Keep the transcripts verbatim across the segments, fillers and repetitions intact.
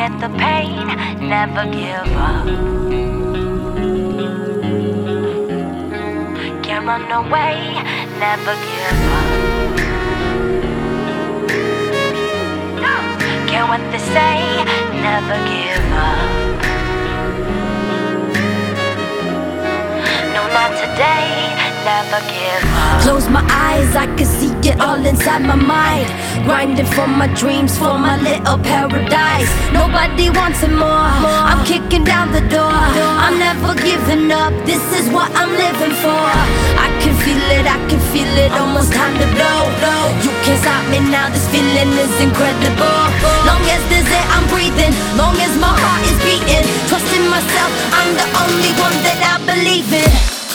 Forget the pain, never give up. Can't run away, never give up. Care what they say, never give up. No, not today, never give up. Close my eyes, I can see it all inside my mind. Grinding for my dreams, for my little paradise. Nobody wants it more. I'm kicking down the door. I'm never giving up. This is what I'm living for. I can feel it, I can feel it. Almost time to blow. You can't stop me now. This feeling is incredible. Long as there's air, I'm breathing. Long as my heart is beating. Trusting myself, I'm the only one that I believe in.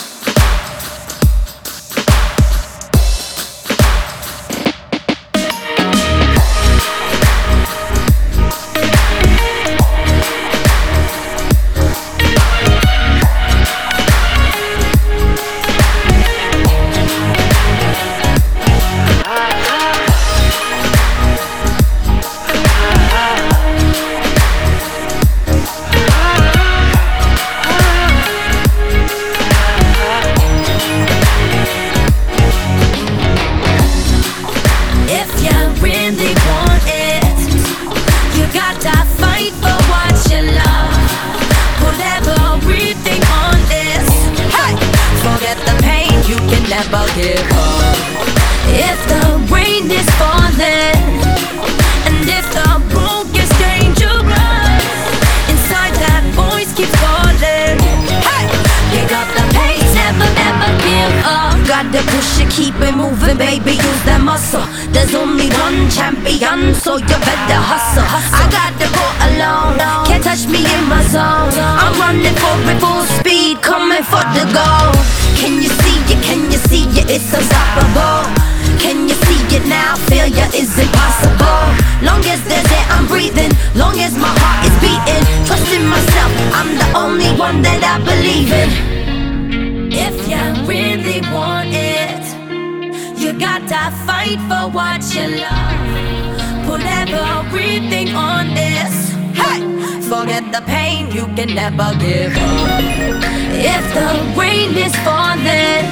Never give up. If the rain is falling, and if the road gets dangerous, inside that voice keeps calling. Hey, you got the pace, never, never give up. Gotta push it, keep it moving, baby, use that muscle. There's only one champion, so you better hustle. I gotta go alone, can't touch me in my zone. I'm running for it full speed, coming for the goal. Can you see it, can you see it, it's unstoppable. Can you see it now, failure is impossible. Long as there's air, I'm breathing. Long as my heart is beating. Trusting myself, I'm the only one that I believe in. If you really want it, you gotta fight for what you love. Put everything on this. Hey! Forget the pain, you can never give up. If the rain is falling,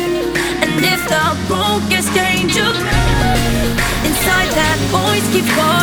and if the road gets dangerous, inside that voice keeps calling.